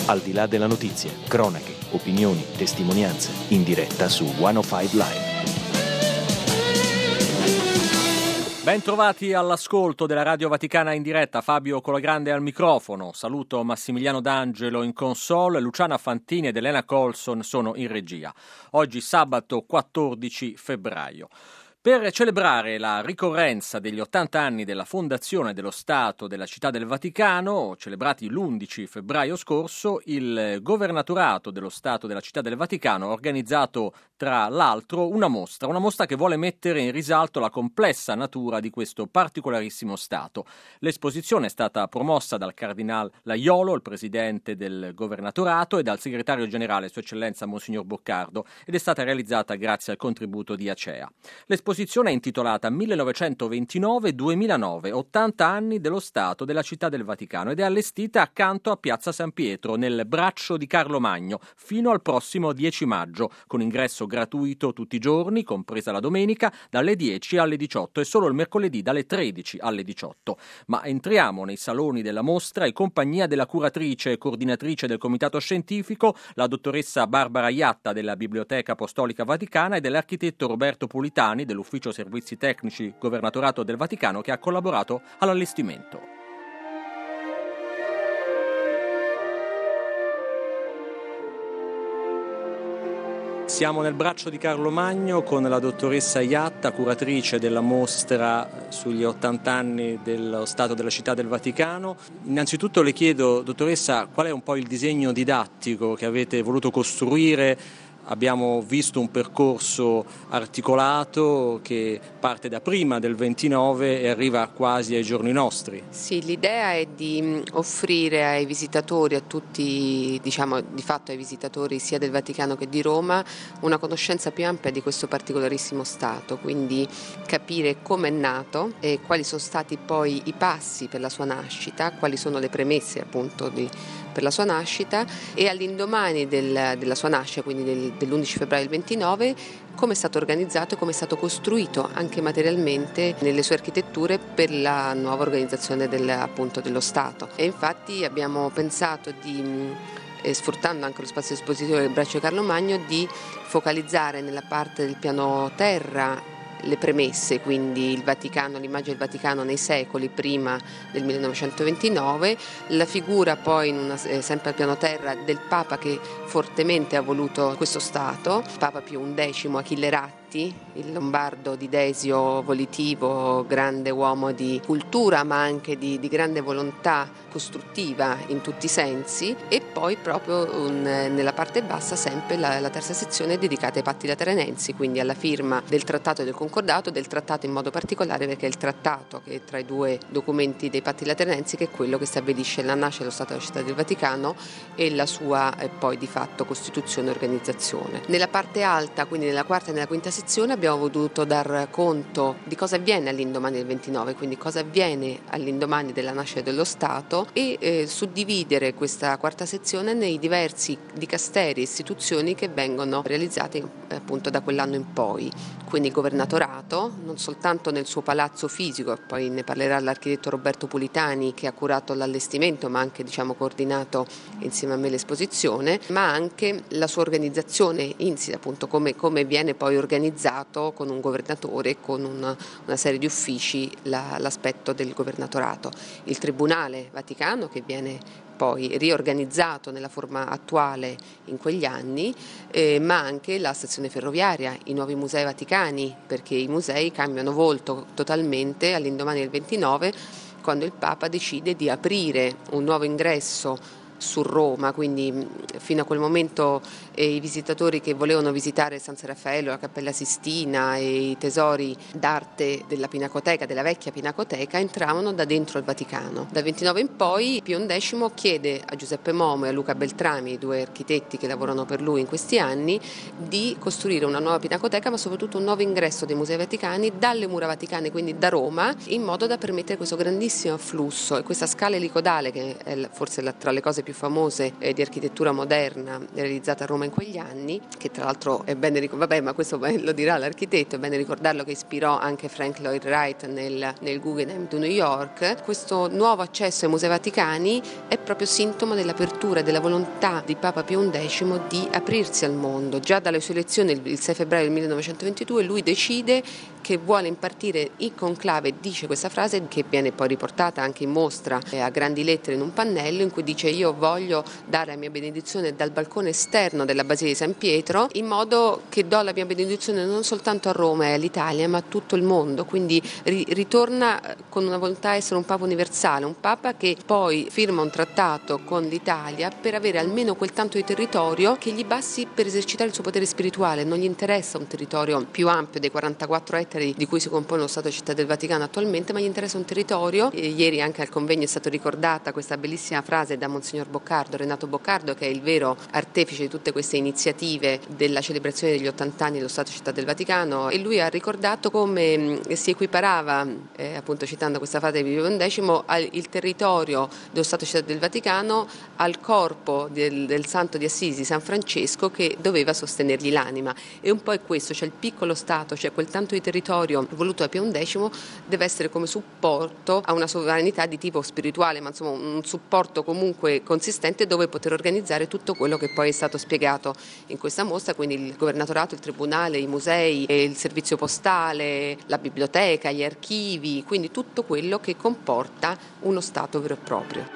Al di là della notizia, cronache, opinioni, testimonianze, in diretta su 105 Live. Ben trovati all'ascolto della Radio Vaticana in diretta, Fabio Colagrande al microfono, saluto Massimiliano D'Angelo in console, Luciana Fantini ed Elena Colson sono in regia. Oggi sabato 14 febbraio. Per celebrare la ricorrenza degli 80 anni della fondazione dello Stato della Città del Vaticano, celebrati l'11 febbraio scorso, il Governatorato dello Stato della Città del Vaticano ha organizzato tra l'altro una mostra che vuole mettere in risalto la complessa natura di questo particolarissimo Stato. L'esposizione è stata promossa dal Cardinal Laiolo, il presidente del Governatorato, e dal segretario generale, Sua Eccellenza Monsignor Boccardo, ed è stata realizzata grazie al contributo di Acea. L'esposizione è intitolata 1929-2009, 80 anni dello Stato della Città del Vaticano, ed è allestita accanto a Piazza San Pietro, nel braccio di Carlo Magno, fino al prossimo 10 maggio, con ingresso gratuito tutti i giorni, compresa la domenica, dalle 10 alle 18 e solo il mercoledì dalle 13 alle 18. Ma entriamo nei saloni della mostra in compagnia della curatrice e coordinatrice del Comitato Scientifico, la dottoressa Barbara Iatta della Biblioteca Apostolica Vaticana, e dell'architetto Roberto Pulitani dell'Ufficio Servizi Tecnici Governatorato del Vaticano, che ha collaborato all'allestimento. Siamo nel braccio di Carlo Magno con la dottoressa Iatta, curatrice della mostra sugli 80 anni dello Stato della Città del Vaticano. Innanzitutto le chiedo, dottoressa, qual è un po' il disegno didattico che avete voluto costruire? Abbiamo visto un percorso articolato che parte da prima del 29 e arriva quasi ai giorni nostri. Sì, l'idea è di offrire ai visitatori, a tutti, di fatto ai visitatori sia del Vaticano che di Roma, una conoscenza più ampia di questo particolarissimo Stato, quindi capire come è nato e quali sono stati poi i passi per la sua nascita, quali sono le premesse appunto per la sua nascita, e all'indomani della sua nascita, quindi dell'11 febbraio del 29, come è stato organizzato e come è stato costruito anche materialmente nelle sue architetture per la nuova organizzazione dello Stato. E infatti abbiamo pensato sfruttando anche lo spazio espositivo del braccio di Carlo Magno, di focalizzare nella parte del piano terra le premesse, quindi il Vaticano, l'immagine del Vaticano nei secoli prima del 1929, la figura poi sempre al piano terra del Papa che fortemente ha voluto questo Stato, Papa Pio XI, Achille Ratti, il lombardo di desio volitivo, grande uomo di cultura ma anche di grande volontà costruttiva in tutti i sensi, e poi proprio nella parte bassa sempre la terza sezione dedicata ai patti lateranensi, quindi alla firma del trattato e del concordato, del trattato in modo particolare perché è il trattato che è tra i due documenti dei patti lateranensi, che è quello che stabilisce la nascita dello Stato della Città del Vaticano e la sua poi di fatto costituzione e organizzazione. Nella parte alta, quindi nella quarta e nella quinta sezione, abbiamo voluto dar conto di cosa avviene all'indomani del 29, quindi cosa avviene all'indomani della nascita dello Stato, e suddividere questa quarta sezione nei diversi dicasteri e istituzioni che vengono realizzati appunto da quell'anno in poi. Quindi il governatorato, non soltanto nel suo palazzo fisico, poi ne parlerà l'architetto Roberto Pulitani che ha curato l'allestimento ma anche coordinato insieme a me l'esposizione, ma anche la sua organizzazione insita, appunto come viene poi organizzato con un governatore, con una serie di uffici, l'aspetto del governatorato. Il Tribunale Vaticano che viene poi riorganizzato nella forma attuale in quegli anni, ma anche la stazione ferroviaria, i nuovi musei vaticani, perché i musei cambiano volto totalmente all'indomani del 29, quando il Papa decide di aprire un nuovo ingresso su Roma, quindi fino a quel momento i visitatori che volevano visitare San Raffaello, la Cappella Sistina e i tesori d'arte della Pinacoteca, della vecchia Pinacoteca, entravano da dentro il Vaticano. Dal 29 in poi Pio XI chiede a Giuseppe Momo e a Luca Beltrami, i due architetti che lavorano per lui in questi anni, di costruire una nuova Pinacoteca, ma soprattutto un nuovo ingresso dei musei vaticani dalle mura vaticane, quindi da Roma, in modo da permettere questo grandissimo afflusso e questa scala elicodale che è forse tra le cose più più famose di architettura moderna realizzata a Roma in quegli anni, che tra l'altro è bene ricordare, ma questo lo dirà l'architetto, è bene ricordarlo che ispirò anche Frank Lloyd Wright nel Guggenheim di New York. Questo nuovo accesso ai Musei Vaticani è proprio sintomo dell'apertura e della volontà di Papa Pio XI di aprirsi al mondo. Già dalle sue elezioni il 6 febbraio del 1922 lui decide che vuole impartire in conclave, dice questa frase che viene poi riportata anche in mostra a grandi lettere in un pannello, in cui dice: io voglio dare la mia benedizione dal balcone esterno della Basilica di San Pietro, in modo che do la mia benedizione non soltanto a Roma e all'Italia ma a tutto il mondo. Quindi ritorna con una volontà di essere un Papa universale, un Papa che poi firma un trattato con l'Italia per avere almeno quel tanto di territorio che gli basti per esercitare il suo potere spirituale. Non gli interessa un territorio più ampio dei 44 ettari di cui si compone lo Stato e Città del Vaticano attualmente, ma gli interessa un territorio. Ieri anche al convegno è stata ricordata questa bellissima frase da Monsignor Boccardo, Renato Boccardo, che è il vero artefice di tutte queste iniziative della celebrazione degli 80 anni dello Stato e Città del Vaticano, e lui ha ricordato come si equiparava, appunto citando questa frase di Pio XI, il territorio dello Stato e Città del Vaticano al corpo del Santo di Assisi, San Francesco, che doveva sostenergli l'anima. E un po' è questo, cioè il piccolo Stato, cioè quel tanto di territorio voluto da Pio XI, deve essere come supporto a una sovranità di tipo spirituale, ma insomma un supporto comunque consistente dove poter organizzare tutto quello che poi è stato spiegato in questa mostra, quindi il governatorato, il tribunale, i musei, il servizio postale, la biblioteca, gli archivi, quindi tutto quello che comporta uno Stato vero e proprio.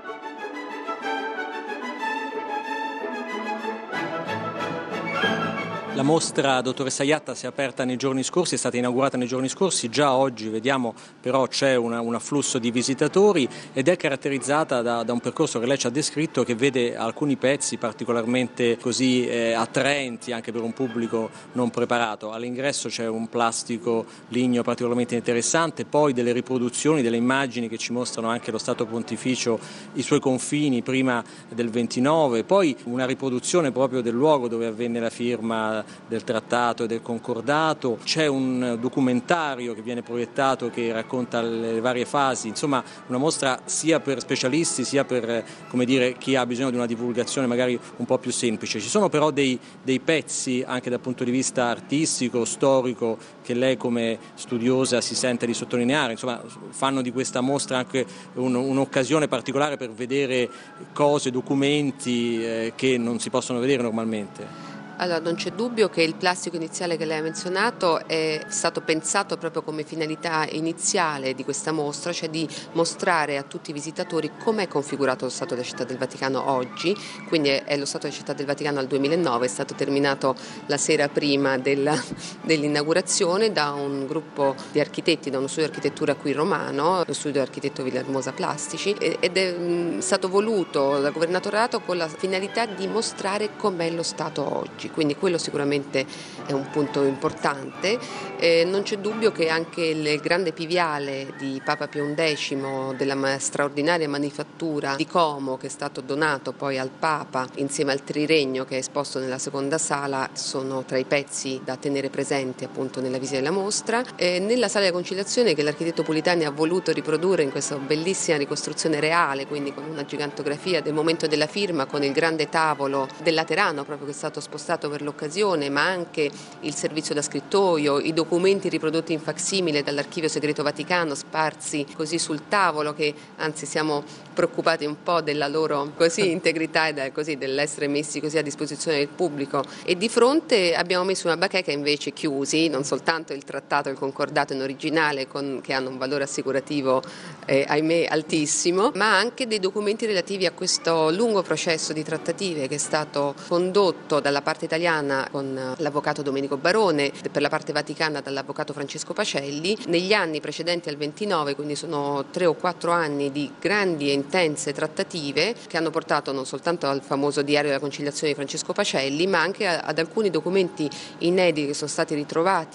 La mostra, dottoressa Iatta, si è aperta nei giorni scorsi, è stata inaugurata nei giorni scorsi, già oggi vediamo però c'è un afflusso di visitatori ed è caratterizzata da un percorso che lei ci ha descritto, che vede alcuni pezzi particolarmente così attraenti anche per un pubblico non preparato. All'ingresso c'è un plastico ligneo particolarmente interessante, poi delle riproduzioni, delle immagini che ci mostrano anche lo Stato Pontificio, i suoi confini prima del 29, poi una riproduzione proprio del luogo dove avvenne la firma del trattato e del concordato, c'è un documentario che viene proiettato che racconta le varie fasi, insomma una mostra sia per specialisti sia per chi ha bisogno di una divulgazione magari un po' più semplice. Ci sono però dei pezzi anche dal punto di vista artistico, storico, che lei come studiosa si sente di sottolineare, insomma fanno di questa mostra anche un'occasione particolare per vedere cose, documenti che non si possono vedere normalmente. Allora, non c'è dubbio che il plastico iniziale che lei ha menzionato è stato pensato proprio come finalità iniziale di questa mostra, cioè di mostrare a tutti i visitatori come è configurato lo Stato della Città del Vaticano oggi. Quindi è lo Stato della Città del Vaticano al 2009, è stato terminato la sera prima dell'inaugurazione da un gruppo di architetti, da uno studio di architettura qui romano, lo studio architetto Villahermosa Plastici, ed è stato voluto dal governatorato con la finalità di mostrare com'è lo Stato oggi. Quindi quello sicuramente è un punto importante. Non c'è dubbio che anche il grande piviale di Papa Pio XI della straordinaria manifattura di Como, che è stato donato poi al Papa insieme al Triregno, che è esposto nella seconda sala, sono tra i pezzi da tenere presenti appunto nella visita della mostra. Nella sala della conciliazione, che l'architetto Politani ha voluto riprodurre in questa bellissima ricostruzione reale, quindi con una gigantografia del momento della firma, con il grande tavolo del Laterano proprio che è stato spostato per l'occasione, ma anche il servizio da scrittoio, i documenti riprodotti in facsimile dall'Archivio Segreto Vaticano sparsi così sul tavolo, che anzi siamo preoccupati un po' della loro integrità e dell'essere messi così a disposizione del pubblico. E di fronte abbiamo messo una bacheca invece chiusi, non soltanto il trattato e il concordato in originale che hanno un valore assicurativo ahimè altissimo, ma anche dei documenti relativi a questo lungo processo di trattative che è stato condotto dalla parte italiana con l'avvocato Domenico Barone, per la parte vaticana dall'avvocato Francesco Pacelli, negli anni precedenti al 29, quindi sono 3 o 4 anni di grandi e intense trattative che hanno portato non soltanto al famoso diario della conciliazione di Francesco Pacelli, ma anche ad alcuni documenti inediti che sono stati ritrovati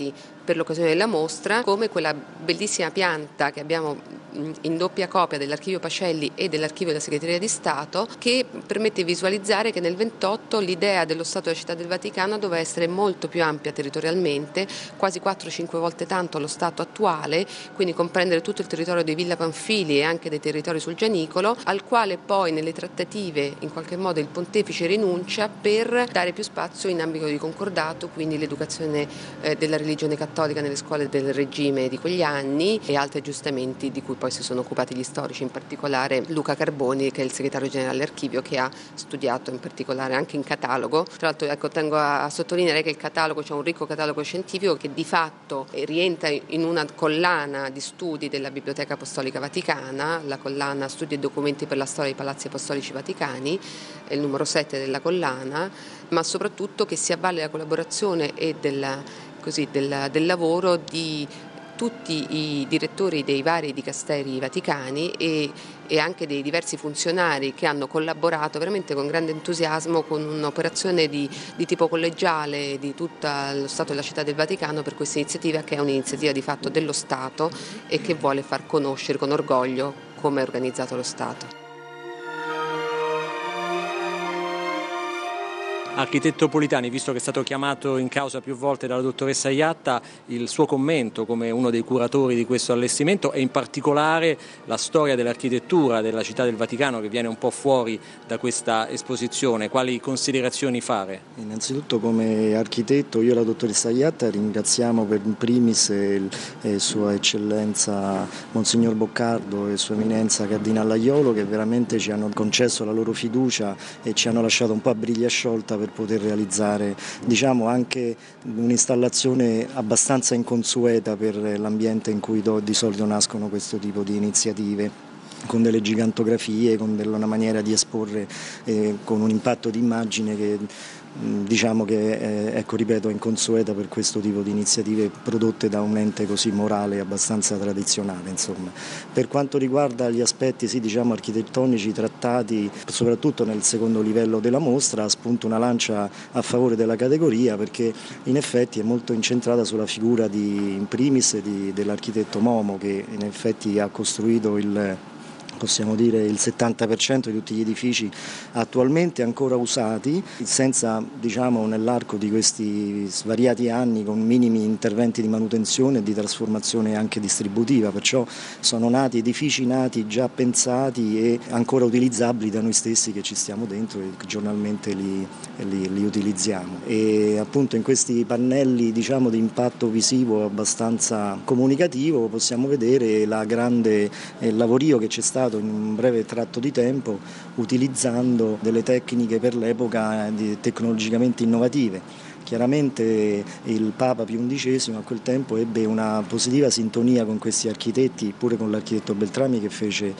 per l'occasione della mostra, come quella bellissima pianta che abbiamo in doppia copia dell'Archivio Pacelli e dell'Archivio della Segreteria di Stato, che permette di visualizzare che nel 28 l'idea dello Stato della Città del Vaticano doveva essere molto più ampia territorialmente, quasi 4-5 volte tanto allo Stato attuale, quindi comprendere tutto il territorio dei Villa Pamphili e anche dei territori sul Gianicolo, al quale poi nelle trattative in qualche modo il pontefice rinuncia per dare più spazio in ambito di concordato, quindi l'educazione della religione cattolica nelle scuole del regime di quegli anni e altri aggiustamenti di cui poi si sono occupati gli storici, in particolare Luca Carboni, che è il segretario generale dell'Archivio, che ha studiato in particolare anche in catalogo. Tra l'altro tengo a sottolineare che il catalogo, c'è un ricco catalogo scientifico che di fatto rientra in una collana di studi della Biblioteca Apostolica Vaticana, la collana Studi e documenti per la storia dei palazzi apostolici vaticani, è il numero 7 della collana, ma soprattutto che si avvale la collaborazione e del lavoro di tutti i direttori dei vari dicasteri vaticani e anche dei diversi funzionari che hanno collaborato veramente con grande entusiasmo con un'operazione di tipo collegiale di tutto lo Stato della Città del Vaticano per questa iniziativa, che è un'iniziativa di fatto dello Stato e che vuole far conoscere con orgoglio come è organizzato lo Stato. Architetto Politani, visto che è stato chiamato in causa più volte dalla dottoressa Iatta, il suo commento come uno dei curatori di questo allestimento e in particolare la storia dell'architettura della Città del Vaticano che viene un po' fuori da questa esposizione, quali considerazioni fare? Innanzitutto come architetto io e la dottoressa Iatta ringraziamo per in primis Sua Eccellenza Monsignor Boccardo e Sua Eminenza Cardinale Aiolo, che veramente ci hanno concesso la loro fiducia e ci hanno lasciato un po' a briglia sciolta per poter realizzare anche un'installazione abbastanza inconsueta per l'ambiente in cui di solito nascono questo tipo di iniziative, con delle gigantografie, con una maniera di esporre con un impatto di immagine che ripeto, è inconsueta per questo tipo di iniziative prodotte da un ente così morale e abbastanza tradizionale. Insomma. Per quanto riguarda gli aspetti architettonici trattati soprattutto nel secondo livello della mostra, spunto una lancia a favore della categoria, perché in effetti è molto incentrata sulla figura in primis dell'architetto Momo, che in effetti ha costruito possiamo dire il 70% di tutti gli edifici attualmente ancora usati, senza nell'arco di questi svariati anni con minimi interventi di manutenzione e di trasformazione anche distributiva, perciò sono edifici nati già pensati e ancora utilizzabili da noi stessi che ci stiamo dentro e giornalmente li utilizziamo. E appunto in questi pannelli di impatto visivo abbastanza comunicativo possiamo vedere il grande lavorio che c'è stato in un breve tratto di tempo utilizzando delle tecniche per l'epoca tecnologicamente innovative. Chiaramente il Papa Pio XI a quel tempo ebbe una positiva sintonia con questi architetti, pure con l'architetto Beltrami che fece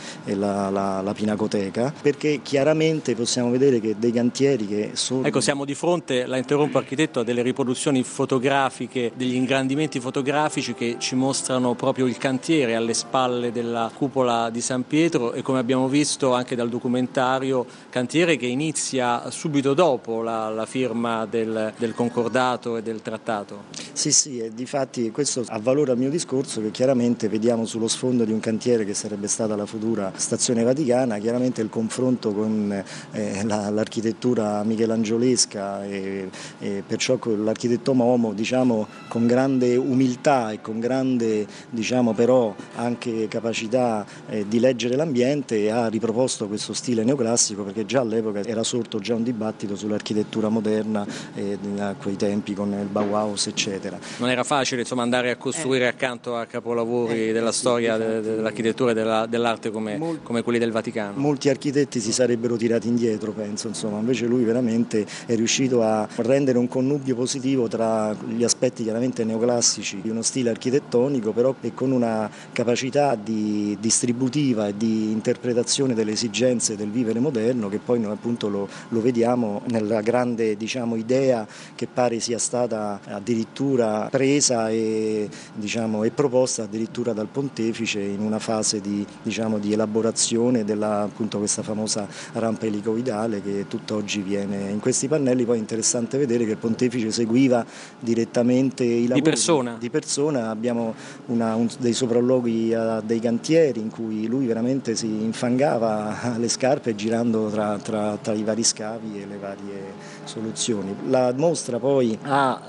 la Pinacoteca, perché chiaramente possiamo vedere che dei cantieri che sono... Ecco, siamo di fronte, la interrompo architetto, a delle riproduzioni fotografiche, degli ingrandimenti fotografici che ci mostrano proprio il cantiere alle spalle della cupola di San Pietro e, come abbiamo visto anche dal documentario, cantiere che inizia subito dopo la firma del concordato e del trattato. Sì, e difatti questo ha valore al mio discorso, che chiaramente vediamo sullo sfondo di un cantiere che sarebbe stata la futura stazione vaticana, chiaramente il confronto con l'architettura michelangiolesca e perciò con l'architetto Momo, con grande umiltà e con grande però anche capacità di leggere l'ambiente, ha riproposto questo stile neoclassico, perché già all'epoca era sorto un dibattito sull'architettura moderna a quei tempi con il Bauhaus eccetera. Non era facile andare a costruire accanto a capolavori della storia dell'architettura e dell'arte come quelli del Vaticano. Molti architetti si sarebbero tirati indietro, penso, invece lui veramente è riuscito a rendere un connubio positivo tra gli aspetti chiaramente neoclassici di uno stile architettonico, però e con una capacità distributiva e di interpretazione delle esigenze del vivere moderno, che poi noi appunto lo vediamo nella grande idea che pare sia stata addirittura presa e proposta addirittura dal Pontefice in una fase di elaborazione della appunto questa famosa rampa elicoidale che tutt'oggi viene in questi pannelli. Poi è interessante vedere che il Pontefice seguiva direttamente i lavori di persona. Abbiamo dei sopralluoghi a dei cantieri in cui lui veramente si infangava le scarpe girando tra i vari scavi e le varie soluzioni. La mostra poi ha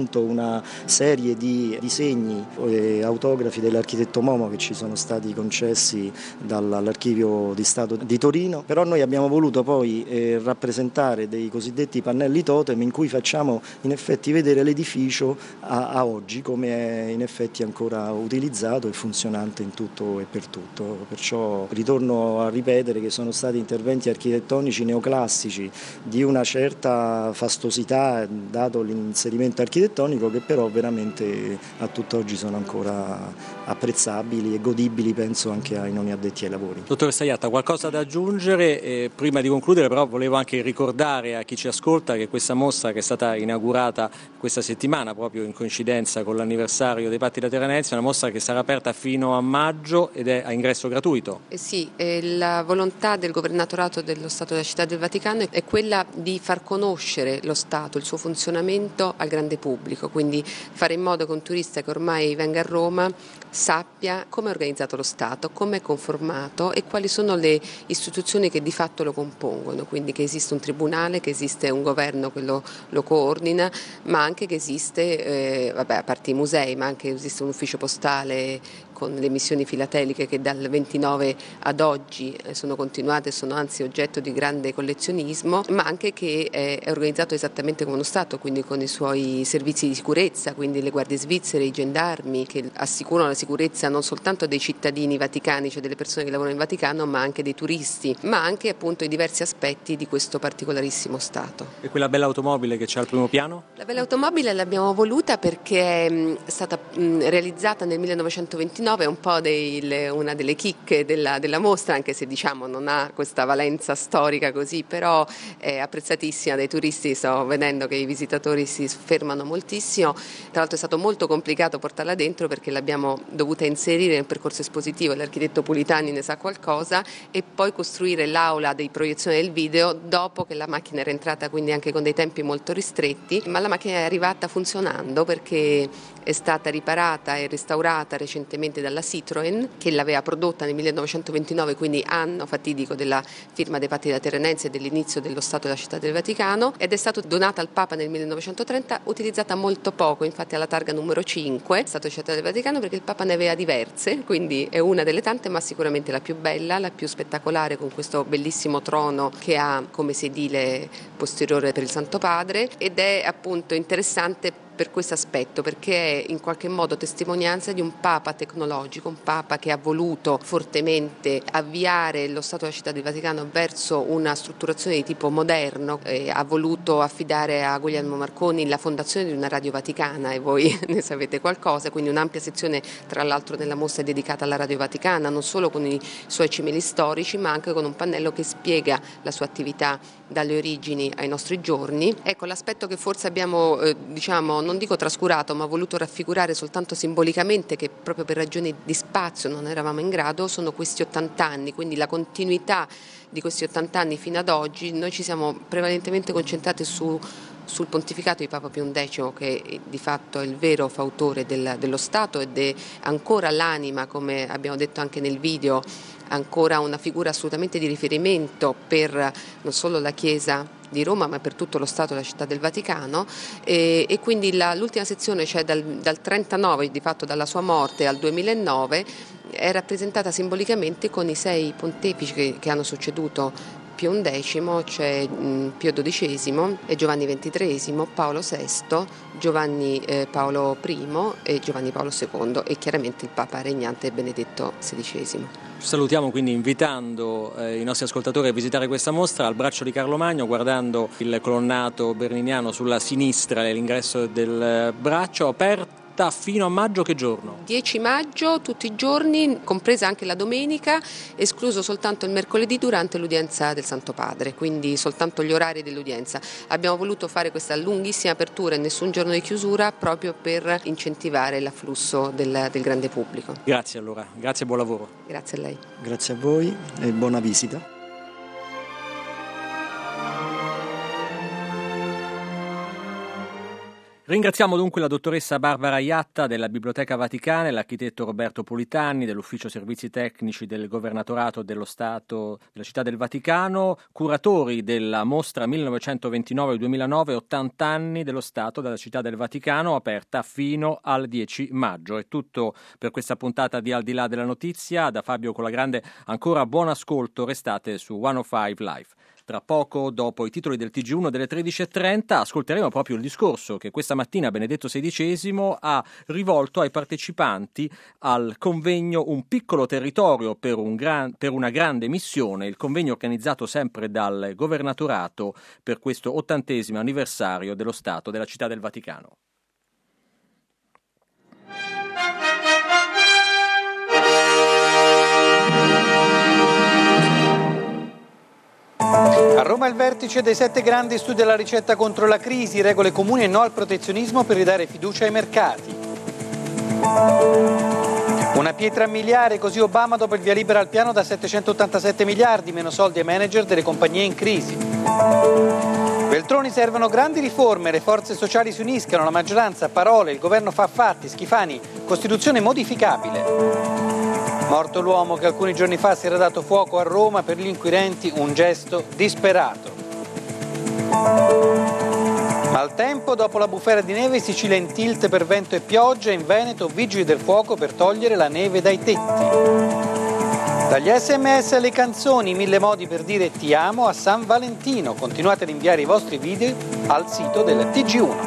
una serie di disegni e autografi dell'architetto Momo che ci sono stati concessi dall'Archivio di Stato di Torino, però noi abbiamo voluto poi rappresentare dei cosiddetti pannelli totem in cui facciamo in effetti vedere l'edificio a oggi come è in effetti ancora utilizzato e funzionante in tutto e per tutto. Perciò ritorno a ripetere che sono stati interventi architettonici neoclassici di una certa fastosità dato l'inserimento architettonico, che però veramente a tutt'oggi sono ancora apprezzabili e godibili, penso, anche ai non addetti ai lavori. Dottor Saiatta, qualcosa da aggiungere? Prima di concludere però volevo anche ricordare a chi ci ascolta che questa mostra, che è stata inaugurata questa settimana proprio in coincidenza con l'anniversario dei Patti Lateranensi, è una mostra che sarà aperta fino a maggio ed è a ingresso gratuito. Sì, la volontà del Governatorato dello Stato della Città del Vaticano è quella di far conoscere lo Stato, il suo funzionamento al grande pubblico, quindi fare in modo che un turista che ormai venga a Roma sappia come è organizzato lo Stato, come è conformato e quali sono le istituzioni che di fatto lo compongono, quindi che esiste un tribunale, che esiste un governo che lo coordina, ma anche che esiste, a parte i musei, ma anche esiste un ufficio postale con le missioni filateliche che dal 29 ad oggi sono continuate, sono anzi oggetto di grande collezionismo, ma anche che è organizzato esattamente come uno Stato, quindi con i suoi servizi di sicurezza, quindi le guardie svizzere, i gendarmi che assicurano la sicurezza non soltanto dei cittadini vaticani, cioè delle persone che lavorano in Vaticano, ma anche dei turisti, ma anche appunto i diversi aspetti di questo particolarissimo Stato. E quella bella automobile che c'è al primo piano? La bella automobile l'abbiamo voluta perché è stata realizzata nel 1929, è un po' una delle chicche della mostra, anche se non ha questa valenza storica così, però è apprezzatissima dai turisti, sto vedendo che i visitatori si fermano moltissimo. Tra l'altro è stato molto complicato portarla dentro perché l'abbiamo dovuta inserire nel percorso espositivo, l'architetto Pulitani ne sa qualcosa, e poi costruire l'aula di proiezione del video dopo che la macchina era entrata, quindi anche con dei tempi molto ristretti, ma la macchina è arrivata funzionando perché è stata riparata e restaurata recentemente dalla Citroën, che l'aveva prodotta nel 1929, quindi anno fatidico della firma dei Patti Lateranensi e dell'inizio dello Stato della Città del Vaticano, ed è stata donata al Papa nel 1930, utilizzata molto poco, infatti alla targa numero 5, Stato della Città del Vaticano, perché il Papa ne aveva diverse, quindi è una delle tante, ma sicuramente la più bella, la più spettacolare, con questo bellissimo trono che ha come sedile posteriore per il Santo Padre, ed è appunto interessante per questo aspetto, perché è in qualche modo testimonianza di un Papa tecnologico, un Papa che ha voluto fortemente avviare lo Stato della Città del Vaticano verso una strutturazione di tipo moderno, ha voluto affidare a Guglielmo Marconi la fondazione di una Radio Vaticana, e voi ne sapete qualcosa, quindi un'ampia sezione tra l'altro nella mostra è dedicata alla Radio Vaticana, non solo con i suoi cimeli storici, ma anche con un pannello che spiega la sua attività dalle origini ai nostri giorni. Ecco, l'aspetto che forse abbiamo non dico trascurato, ma voluto raffigurare soltanto simbolicamente, che proprio per ragioni di spazio non eravamo in grado, sono questi 80 anni, quindi la continuità di questi 80 anni fino ad oggi. Noi ci siamo prevalentemente concentrati sul pontificato di Papa Pio XI, che di fatto è il vero fautore dello Stato ed è ancora l'anima, come abbiamo detto anche nel video, ancora una figura assolutamente di riferimento per non solo la Chiesa di Roma, ma per tutto lo Stato della Città del Vaticano, e quindi l'ultima sezione, cioè dal 39, di fatto dalla sua morte al 2009, è rappresentata simbolicamente con i 6 pontefici che hanno succeduto Pio XI, cioè Pio XII e Giovanni XXIII, Paolo VI, Giovanni Paolo I e Giovanni Paolo II, e chiaramente il Papa regnante Benedetto XVI. Salutiamo quindi invitando i nostri ascoltatori a visitare questa mostra al Braccio di Carlo Magno, guardando il colonnato berniniano sulla sinistra, l'ingresso del braccio, aperto aperta fino a maggio che giorno? 10 maggio, tutti i giorni, compresa anche la domenica, escluso soltanto il mercoledì durante l'udienza del Santo Padre, quindi soltanto gli orari dell'udienza. Abbiamo voluto fare questa lunghissima apertura e nessun giorno di chiusura proprio per incentivare l'afflusso del grande pubblico. Grazie allora, grazie e buon lavoro. Grazie a lei. Grazie a voi e buona visita. Ringraziamo dunque la dottoressa Barbara Iatta della Biblioteca Vaticana e l'architetto Roberto Politani dell'Ufficio Servizi Tecnici del Governatorato dello Stato della Città del Vaticano, curatori della mostra 1929-2009 80 anni dello Stato della Città del Vaticano, aperta fino al 10 maggio. È tutto per questa puntata di Al di là della notizia. Da Fabio Colagrande ancora buon ascolto, restate su 105 Live. Tra poco, dopo i titoli del TG1 delle 13.30, ascolteremo proprio il discorso che questa mattina Benedetto XVI ha rivolto ai partecipanti al convegno Un piccolo territorio per una grande missione, il convegno organizzato sempre dal Governatorato per questo 80° anniversario dello Stato della Città del Vaticano. A Roma il vertice dei 7 grandi studia la ricetta contro la crisi, regole comuni e no al protezionismo per ridare fiducia ai mercati. Una pietra miliare, così Obama dopo il via libera al piano da 787 miliardi, meno soldi ai manager delle compagnie in crisi. Veltroni, servono grandi riforme, le forze sociali si uniscano, la maggioranza, parole, il governo fa fatti, Schifani, Costituzione modificabile. Morto l'uomo che alcuni giorni fa si era dato fuoco a Roma, per gli inquirenti un gesto disperato. Maltempo, dopo la bufera di neve, Sicilia in tilt per vento e pioggia, in Veneto vigili del fuoco per togliere la neve dai tetti. Dagli SMS alle canzoni, 1000 modi per dire ti amo a San Valentino. Continuate ad inviare i vostri video al sito del TG1.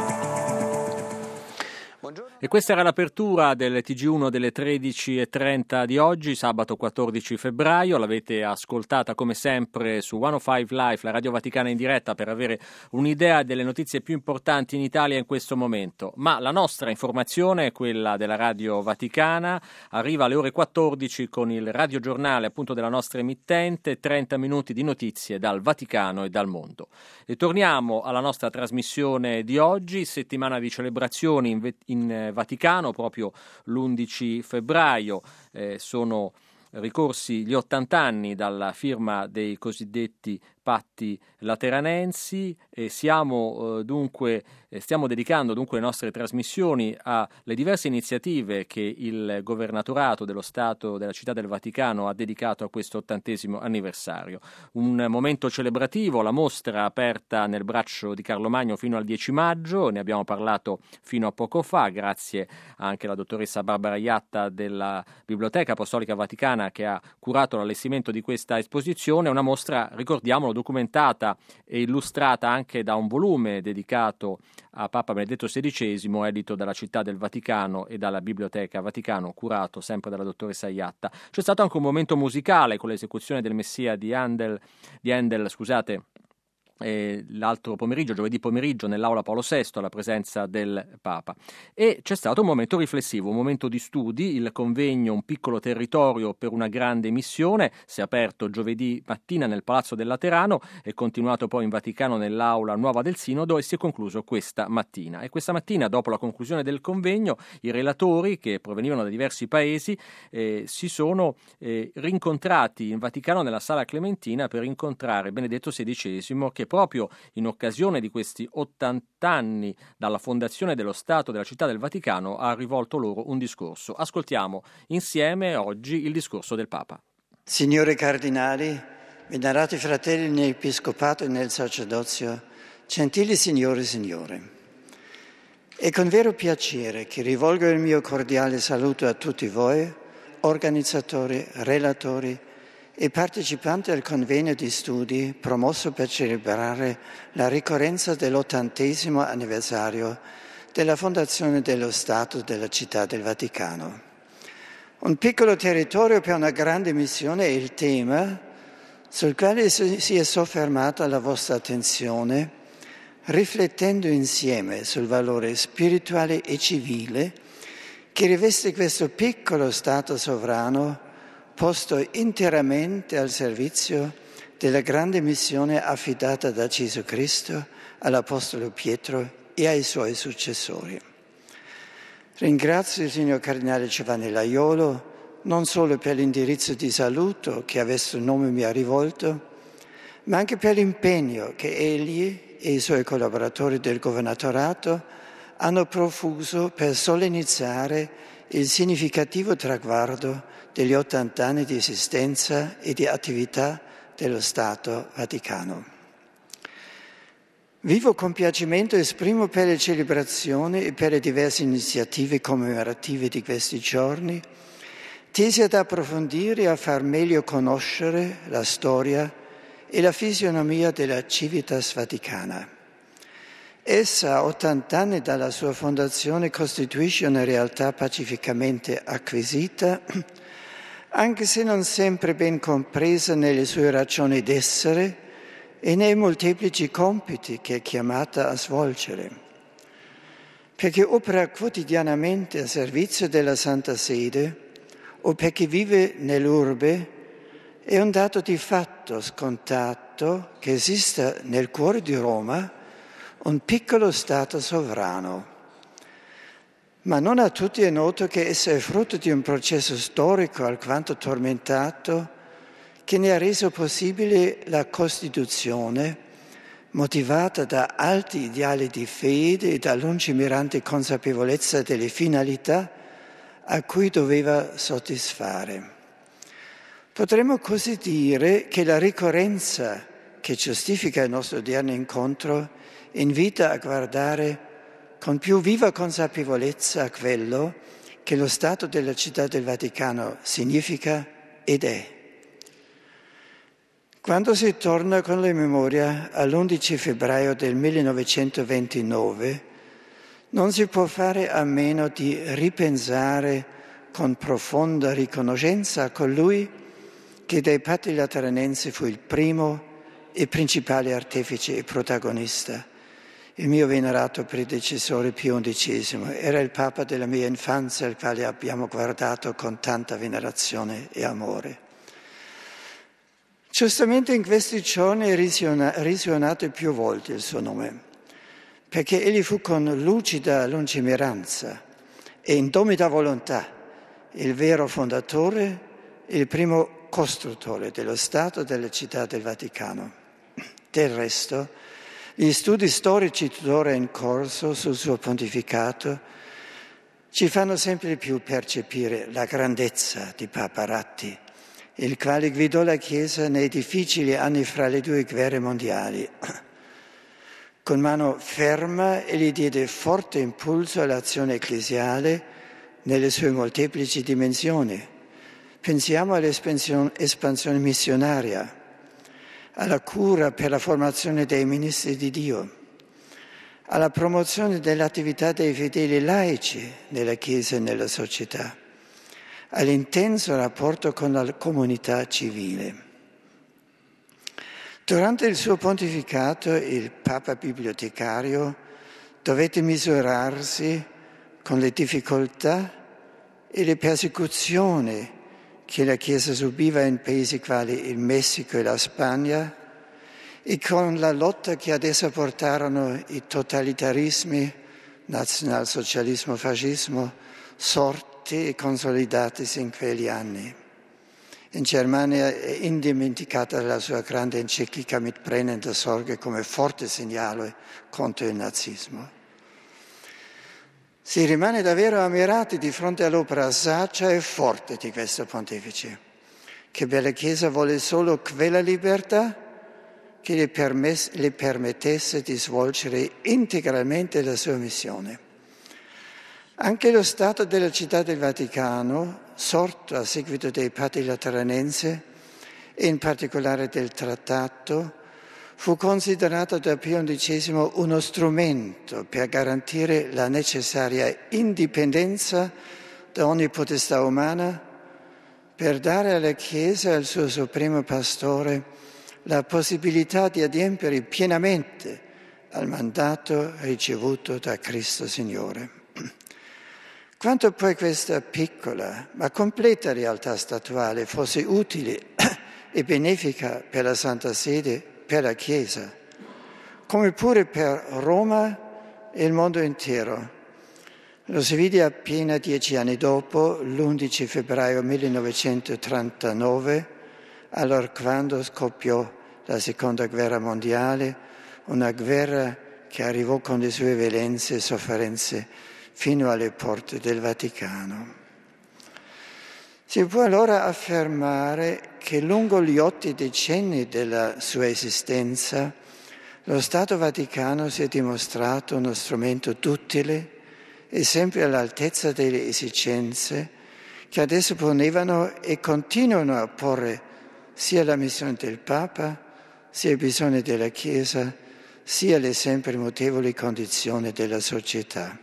E questa era l'apertura del TG1 delle 13.30 di oggi, sabato 14 febbraio. L'avete ascoltata come sempre su 105 Live, la Radio Vaticana in diretta, per avere un'idea delle notizie più importanti in Italia in questo momento. Ma la nostra informazione, quella della Radio Vaticana, arriva alle ore 14 con il radiogiornale appunto della nostra emittente, 30 minuti di notizie dal Vaticano e dal mondo. E torniamo alla nostra trasmissione di oggi, settimana di celebrazioni in Vaticano, proprio l'11 febbraio sono ricorsi gli 80 anni dalla firma dei cosiddetti patti lateranensi e stiamo dedicando dunque le nostre trasmissioni alle diverse iniziative che il Governatorato dello Stato della Città del Vaticano ha dedicato a questo 80° anniversario. Un momento celebrativo, la mostra aperta nel braccio di Carlo Magno fino al 10 maggio, ne abbiamo parlato fino a poco fa, grazie anche alla dottoressa Barbara Iatta della Biblioteca Apostolica Vaticana che ha curato l'allestimento di questa esposizione, una mostra, ricordiamolo, documentata e illustrata anche da un volume dedicato a Papa Benedetto XVI, edito dalla Città del Vaticano e dalla Biblioteca Vaticano, curato sempre dalla dottoressa Iatta. C'è stato anche un momento musicale con l'esecuzione del Messia di Handel, l'altro pomeriggio, giovedì pomeriggio, nell'aula Paolo VI, alla presenza del Papa. E c'è stato un momento riflessivo, un momento di studi, il convegno Un piccolo territorio per una grande missione, si è aperto giovedì mattina nel Palazzo del Laterano, è continuato poi in Vaticano nell'aula Nuova del Sinodo e si è concluso questa mattina. E questa mattina, dopo la conclusione del convegno, i relatori, che provenivano da diversi paesi, si sono rincontrati in Vaticano nella Sala Clementina per incontrare Benedetto XVI, che proprio in occasione di questi 80 anni dalla fondazione dello Stato della Città del Vaticano ha rivolto loro un discorso. Ascoltiamo insieme oggi il discorso del Papa. Signori cardinali, venerati fratelli nell'Episcopato e nel sacerdozio, gentili signore e signore, è con vero piacere che rivolgo il mio cordiale saluto a tutti voi, organizzatori, relatori e partecipanti al convegno di studi promosso per celebrare la ricorrenza dell'80° anniversario della fondazione dello Stato della Città del Vaticano. Un piccolo territorio per una grande missione è il tema sul quale si è soffermata la vostra attenzione, riflettendo insieme sul valore spirituale e civile che riveste questo piccolo Stato sovrano posto interamente al servizio della grande missione affidata da Gesù Cristo all'Apostolo Pietro e ai suoi successori. Ringrazio il signor Cardinale Giovanni Laiolo non solo per l'indirizzo di saluto che a questo nome mi ha rivolto, ma anche per l'impegno che egli e i suoi collaboratori del governatorato hanno profuso per solennizzare il significativo traguardo degli 80 anni di esistenza e di attività dello Stato Vaticano. Vivo compiacimento esprimo per le celebrazioni e per le diverse iniziative commemorative di questi giorni, tesi ad approfondire e a far meglio conoscere la storia e la fisionomia della Civitas Vaticana. Essa, a 80 anni dalla sua fondazione, costituisce una realtà pacificamente acquisita, anche se non sempre ben compresa nelle sue ragioni d'essere e nei molteplici compiti che è chiamata a svolgere, perché opera quotidianamente a servizio della Santa Sede o perché vive nell'urbe, è un dato di fatto scontato che esista nel cuore di Roma un piccolo Stato sovrano. Ma non a tutti è noto che esso è frutto di un processo storico alquanto tormentato che ne ha reso possibile la Costituzione, motivata da alti ideali di fede e da lungimirante consapevolezza delle finalità a cui doveva soddisfare. Potremmo così dire che la ricorrenza che giustifica il nostro odierno incontro invita a guardare con più viva consapevolezza a quello che lo Stato della Città del Vaticano significa ed è. Quando si torna con la memoria all'11 febbraio del 1929, non si può fare a meno di ripensare con profonda riconoscenza a colui che dai Padri Lateranensi fu il primo e principale artefice e protagonista, il mio venerato predecessore Pio XI. Era il Papa della mia infanzia, al quale abbiamo guardato con tanta venerazione e amore. Giustamente in questi giorni è risuonato più volte il suo nome, perché egli fu con lucida lungimiranza e indomita volontà il vero fondatore e il primo costruttore dello Stato della Città del Vaticano. Del resto, gli studi storici tuttora in corso sul suo pontificato ci fanno sempre più percepire la grandezza di Papa Ratti, il quale guidò la Chiesa nei difficili anni fra le due guerre mondiali. Con mano ferma egli diede forte impulso all'azione ecclesiale nelle sue molteplici dimensioni. Pensiamo all'espansione missionaria, alla cura per la formazione dei ministri di Dio, alla promozione dell'attività dei fedeli laici nella Chiesa e nella società, all'intenso rapporto con la comunità civile. Durante il suo pontificato, il Papa bibliotecario dovette misurarsi con le difficoltà e le persecuzioni che la Chiesa subiva in paesi quali il Messico e la Spagna e con la lotta che ad essa portarono i totalitarismi, nazionalsocialismo, fascismo, sorti e consolidatisi in quegli anni. In Germania è indimenticata la sua grande enciclica Mit brennender Sorge come forte segnale contro il nazismo. Si rimane davvero ammirati di fronte all'opera saggia e forte di questo pontefice, che per la Chiesa vuole solo quella libertà che le permettesse di svolgere integralmente la sua missione. Anche lo Stato della Città del Vaticano, sorto a seguito dei Padri Lateranensi e in particolare del Trattato, fu considerato da Pio XI uno strumento per garantire la necessaria indipendenza da ogni potestà umana, per dare alla Chiesa e al suo supremo pastore la possibilità di adempiere pienamente al mandato ricevuto da Cristo Signore. Quanto poi questa piccola ma completa realtà statuale fosse utile e benefica per la Santa Sede, per la Chiesa, come pure per Roma e il mondo intero. Lo si vide appena 10 anni dopo, l'11 febbraio 1939, allorquando scoppiò la Seconda Guerra Mondiale, una guerra che arrivò con le sue violenze e sofferenze fino alle porte del Vaticano. Si può allora affermare che lungo gli 8 decenni della sua esistenza lo Stato Vaticano si è dimostrato uno strumento utile e sempre all'altezza delle esigenze che adesso ponevano e continuano a porre sia la missione del Papa, sia i bisogni della Chiesa, sia le sempre mutevoli condizioni della società.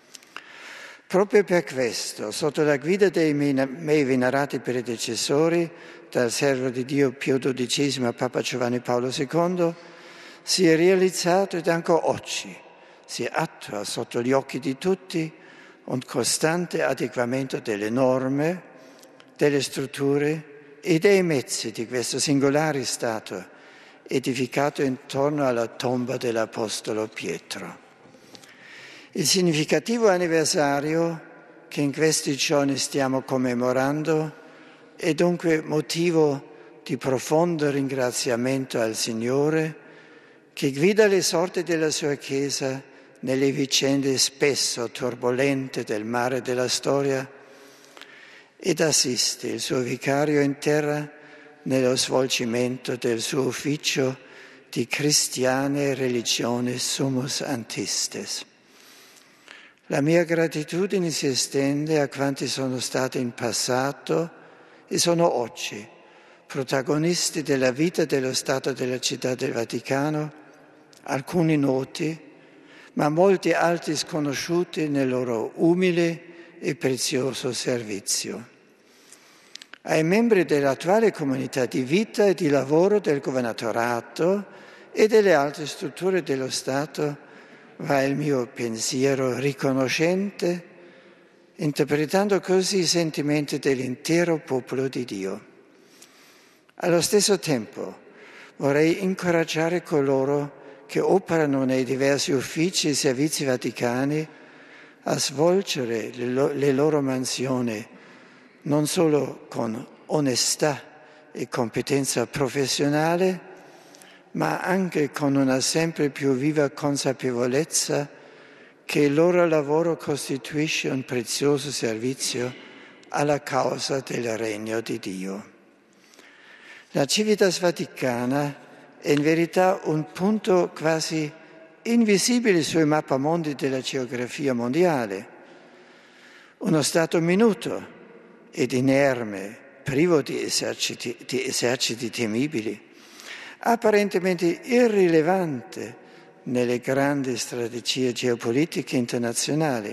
Proprio per questo, sotto la guida dei miei venerati predecessori, dal servo di Dio Pio XII a Papa Giovanni Paolo II, si è realizzato ed ancora oggi si attua sotto gli occhi di tutti un costante adeguamento delle norme, delle strutture e dei mezzi di questo singolare Stato, edificato intorno alla tomba dell'Apostolo Pietro. Il significativo anniversario che in questi giorni stiamo commemorando è dunque motivo di profondo ringraziamento al Signore che guida le sorti della sua Chiesa nelle vicende spesso turbolente del mare della storia ed assiste il suo vicario in terra nello svolgimento del suo ufficio di Christiane Religione Summus Antistes. La mia gratitudine si estende a quanti sono stati in passato e sono oggi protagonisti della vita dello Stato della Città del Vaticano, alcuni noti, ma molti altri sconosciuti nel loro umile e prezioso servizio. Ai membri dell'attuale comunità di vita e di lavoro del governatorato e delle altre strutture dello Stato va il mio pensiero riconoscente, interpretando così i sentimenti dell'intero popolo di Dio. Allo stesso tempo vorrei incoraggiare coloro che operano nei diversi uffici e servizi vaticani a svolgere le loro mansioni non solo con onestà e competenza professionale, ma anche con una sempre più viva consapevolezza che il loro lavoro costituisce un prezioso servizio alla causa del Regno di Dio. La Civitas Vaticana è in verità un punto quasi invisibile sui mappamondi della geografia mondiale, uno Stato minuto ed inerme, privo di eserciti temibili, apparentemente irrilevante nelle grandi strategie geopolitiche internazionali.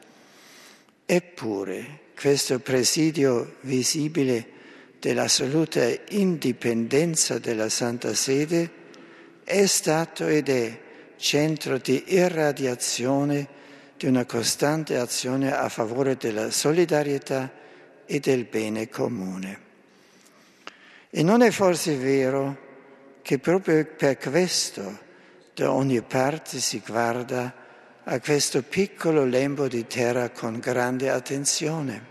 Eppure questo presidio visibile dell'assoluta indipendenza della Santa Sede è stato ed è centro di irradiazione di una costante azione a favore della solidarietà e del bene comune. E non è forse vero che proprio per questo da ogni parte si guarda a questo piccolo lembo di terra con grande attenzione?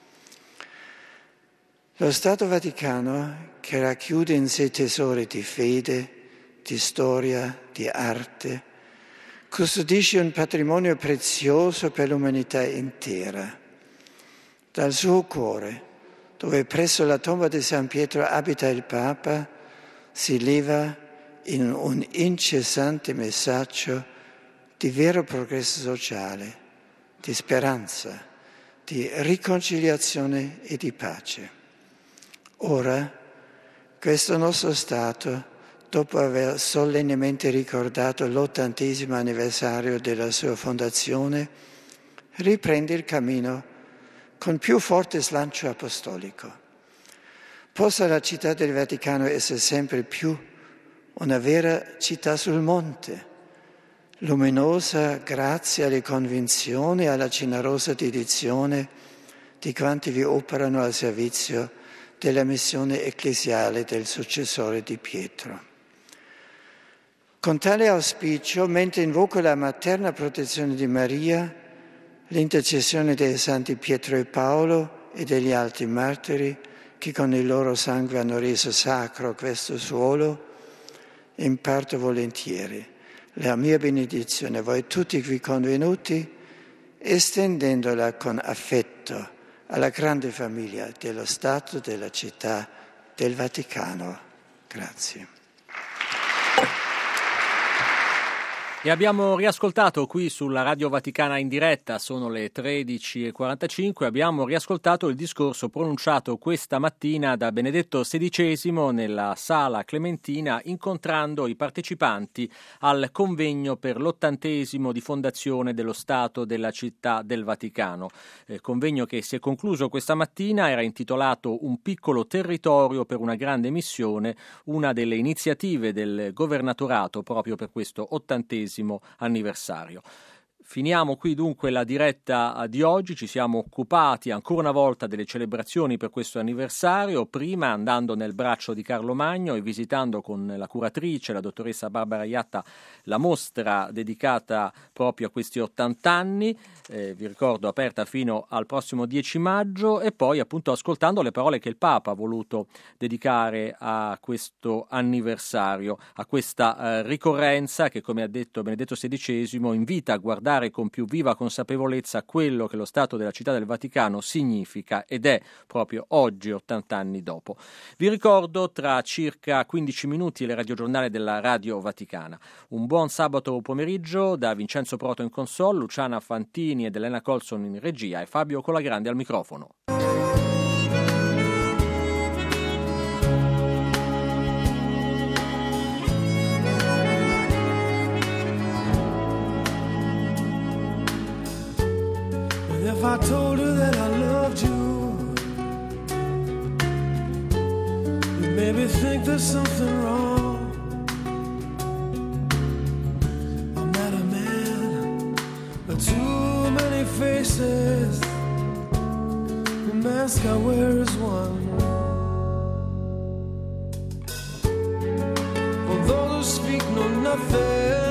Lo Stato Vaticano, che racchiude in sé tesori di fede, di storia, di arte, custodisce un patrimonio prezioso per l'umanità intera. Dal suo cuore, dove presso la tomba di San Pietro abita il Papa, si leva in un incessante messaggio di vero progresso sociale, di speranza, di riconciliazione e di pace. Ora, questo nostro Stato, dopo aver solennemente ricordato l'80° anniversario della sua fondazione, riprende il cammino con più forte slancio apostolico. Possa la città del Vaticano essere sempre più una vera città sul monte, luminosa grazie alle convinzioni e alla generosa dedizione di quanti vi operano al servizio della missione ecclesiale del successore di Pietro. Con tale auspicio, mentre invoco la materna protezione di Maria, l'intercessione dei santi Pietro e Paolo e degli altri martiri che con il loro sangue hanno reso sacro questo suolo, imparto volentieri la mia benedizione a voi tutti qui convenuti, estendendola con affetto alla grande famiglia dello Stato, della città, del Vaticano. Grazie. E abbiamo riascoltato qui sulla Radio Vaticana in diretta, sono le 13:45, abbiamo riascoltato il discorso pronunciato questa mattina da Benedetto XVI nella Sala Clementina, incontrando i partecipanti al convegno per l'80° di fondazione dello Stato della Città del Vaticano. Convegno che si è concluso questa mattina, era intitolato Un piccolo territorio per una grande missione, una delle iniziative del governatorato proprio per questo 80° anniversario. Finiamo qui dunque la diretta di oggi, ci siamo occupati ancora una volta delle celebrazioni per questo anniversario, prima andando nel braccio di Carlo Magno e visitando con la curatrice, la dottoressa Barbara Iatta, la mostra dedicata proprio a questi 80 anni, vi ricordo aperta fino al prossimo 10 maggio, e poi appunto ascoltando le parole che il Papa ha voluto dedicare a questo anniversario, a questa ricorrenza che, come ha detto Benedetto XVI, invita a guardare con più viva consapevolezza quello che lo Stato della Città del Vaticano significa ed è proprio oggi, 80 anni dopo. Vi ricordo tra circa 15 minuti il radiogiornale della Radio Vaticana. Un buon sabato pomeriggio da Vincenzo Proto in console, Luciana Fantini ed Elena Colson in regia e Fabio Colagrande al microfono. If I told you that I loved you, you'd maybe think there's something wrong. I'm not a man with too many faces. The mask I wear is one. For those who speak know nothing